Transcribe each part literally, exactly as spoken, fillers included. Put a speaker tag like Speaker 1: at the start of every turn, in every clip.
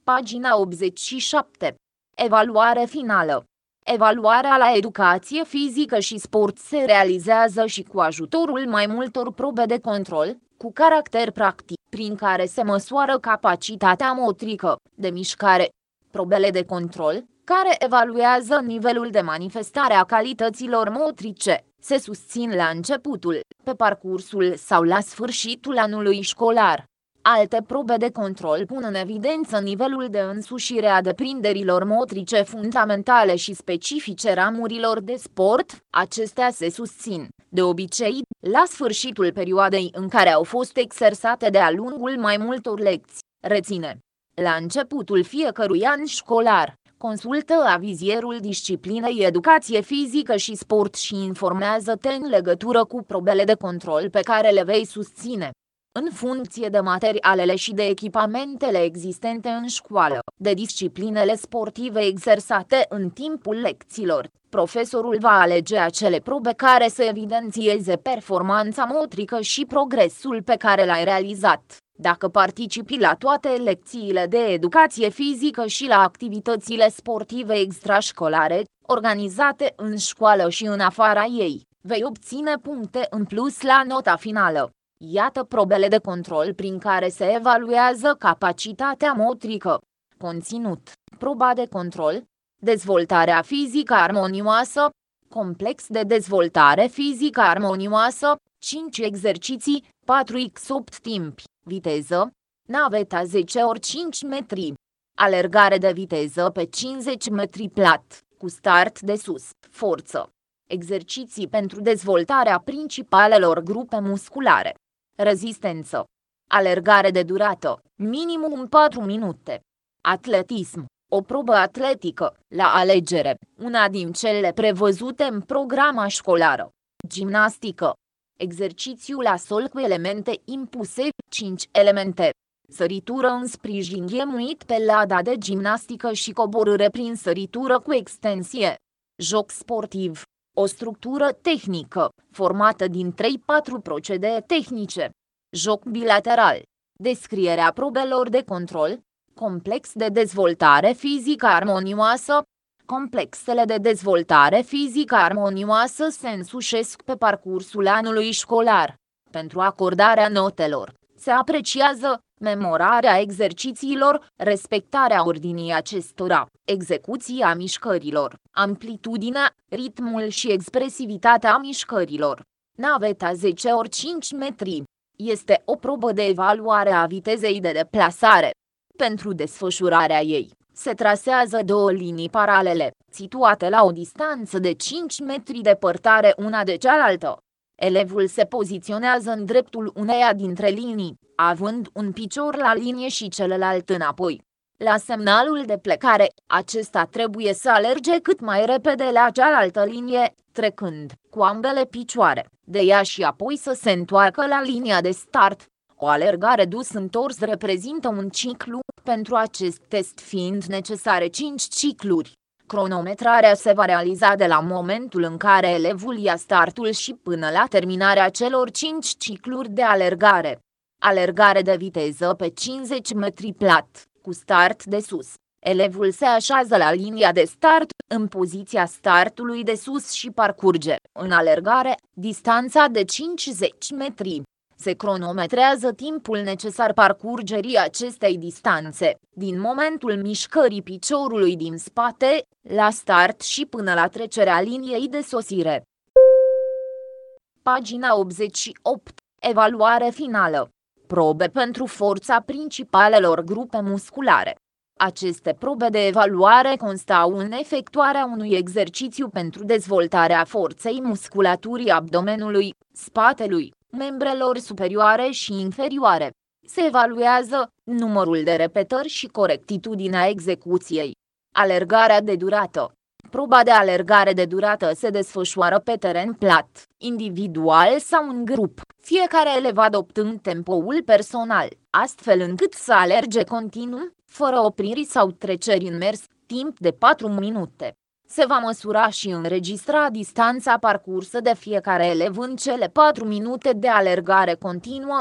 Speaker 1: Pagina optzeci și șapte. Evaluare finală. Evaluarea la educație fizică și sport se realizează și cu ajutorul mai multor probe de control, cu caracter practic, prin care se măsoară capacitatea motrică, de mișcare. Probele de control, care evaluează nivelul de manifestare a calităților motrice, se susțin la începutul, pe parcursul sau la sfârșitul anului școlar. Alte probe de control pun în evidență nivelul de însușire a deprinderilor motrice fundamentale și specifice ramurilor de sport. Acestea se susțin, de obicei, la sfârșitul perioadei în care au fost exersate de-a lungul mai multor lecții. Reține. La începutul fiecărui an școlar, consultă avizierul disciplinei educație fizică și sport și informează-te în legătură cu probele de control pe care le vei susține. În funcție de materialele și de echipamentele existente în școală, de disciplinele sportive exersate în timpul lecțiilor, profesorul va alege acele probe care să evidențieze performanța motrică și progresul pe care l-ai realizat. Dacă participi la toate lecțiile de educație fizică și la activitățile sportive extrașcolare, organizate în școală și în afara ei, vei obține puncte în plus la nota finală. Iată probele de control prin care se evaluează capacitatea motrică. Conținut. Proba de control. Dezvoltarea fizică armonioasă. Complex de dezvoltare fizică armonioasă. cinci exerciții, patru pe opt timpi. Viteză. Naveta zece ori cinci metri. Alergare de viteză pe cincizeci metri plat, cu start de sus. Forță. Exerciții pentru dezvoltarea principalelor grupe musculare. Rezistență. Alergare de durată, minimum patru minute. Atletism. O probă atletică, la alegere, una din cele prevăzute în programa școlară. Gimnastică. Exercițiu la sol cu elemente impuse, cinci elemente. Săritură în sprijin ghemuit pe lada de gimnastică și coborâre prin săritură cu extensie. Joc sportiv. O structură tehnică, formată din trei patru procedee tehnice. Joc bilateral. Descrierea probelor de control. Complex de dezvoltare fizică armonioasă. Complexele de dezvoltare fizică armonioasă se însușesc pe parcursul anului școlar. Pentru acordarea notelor, se apreciază memorarea exercițiilor, respectarea ordinii acestora, execuția mișcărilor, amplitudinea, ritmul și expresivitatea mișcărilor. Naveta zece ori cinci metri este o probă de evaluare a vitezei de deplasare. Pentru desfășurarea ei, se trasează două linii paralele, situate la o distanță de cinci metri departare una de cealaltă. Elevul se poziționează în dreptul uneia dintre linii, având un picior la linie și celălalt înapoi. La semnalul de plecare, acesta trebuie să alerge cât mai repede la cealaltă linie, trecând cu ambele picioare de ea și apoi să se întoarcă la linia de start. O alergare dus-întors reprezintă un ciclu, pentru acest test fiind necesare cinci cicluri. Cronometrarea se va realiza de la momentul în care elevul ia startul și până la terminarea celor cinci cicluri de alergare. Alergare de viteză pe cincizeci metri plat, cu start de sus. Elevul se așează la linia de start, în poziția startului de sus și parcurge, în alergare, distanța de cincizeci metri. Se cronometrează timpul necesar parcurgerii acestei distanțe, din momentul mișcării piciorului din spate, la start și până la trecerea liniei de sosire. Pagina optzeci și opt. Evaluare finală. Probe pentru forța principalelor grupe musculare. Aceste probe de evaluare constau în efectuarea unui exercițiu pentru dezvoltarea forței musculaturii abdomenului, spatelui, membrelor superioare și inferioare. Se evaluează numărul de repetări și corectitudinea execuției. Alergarea de durată. Proba de alergare de durată se desfășoară pe teren plat, individual sau în grup, fiecare elev adoptând tempoul personal, astfel încât să alerge continuu, fără opriri sau treceri în mers, timp de patru minute. Se va măsura și înregistra distanța parcursă de fiecare elev în cele patru minute de alergare continuă.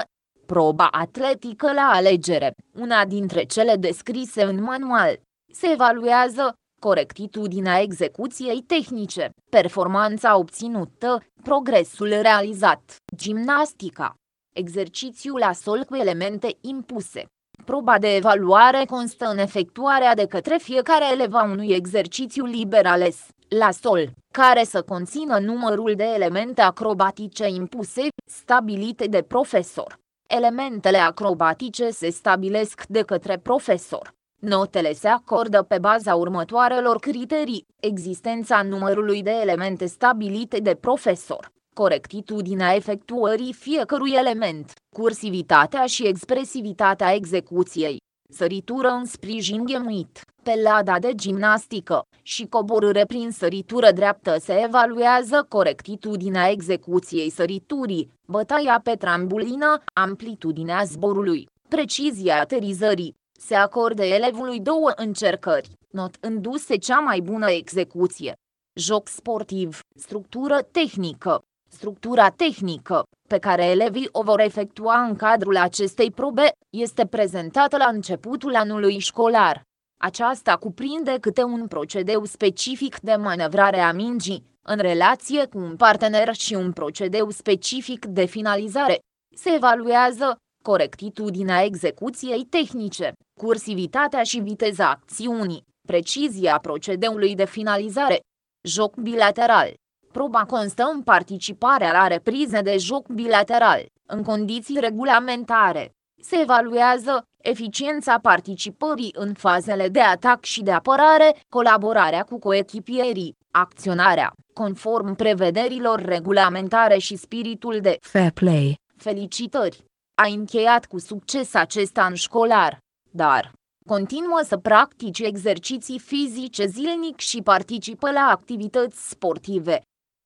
Speaker 1: Proba atletică la alegere, una dintre cele descrise în manual. Se evaluează corectitudinea execuției tehnice, performanța obținută, progresul realizat, gimnastica. Exercițiu la sol cu elemente impuse. Proba de evaluare constă în efectuarea de către fiecare elev a unui exercițiu liber ales, la sol, care să conțină numărul de elemente acrobatice impuse, stabilite de profesor. Elementele acrobatice se stabilesc de către profesor. Notele se acordă pe baza următoarelor criterii: existența numărului de elemente stabilite de profesor, corectitudinea efectuării fiecărui element, cursivitatea și expresivitatea execuției, săritură în sprijin ghemuit, pe lada de gimnastică și coborâre prin săritură dreaptă. Se evaluează corectitudinea execuției săriturii, bătaia pe trambulină, amplitudinea zborului, precizia aterizării. Se acordă elevului două încercări, notându-se cea mai bună execuție. Joc sportiv, structură tehnică. Structura tehnică, pe care elevii o vor efectua în cadrul acestei probe, este prezentată la începutul anului școlar. Aceasta cuprinde câte un procedeu specific de manevrare a mingii, în relație cu un partener și un procedeu specific de finalizare. Se evaluează corectitudinea execuției tehnice, cursivitatea și viteza acțiunii, precizia procedeului de finalizare. Joc bilateral. Proba constă în participarea la reprize de joc bilateral, în condiții regulamentare. Se evaluează eficiența participării în fazele de atac și de apărare, colaborarea cu coechipierii, acționarea, conform prevederilor regulamentare și spiritul de
Speaker 2: fair play.
Speaker 1: Felicitări! Ai încheiat cu succes acest an școlar, dar continuă să practici exerciții fizice zilnic și participă la activități sportive.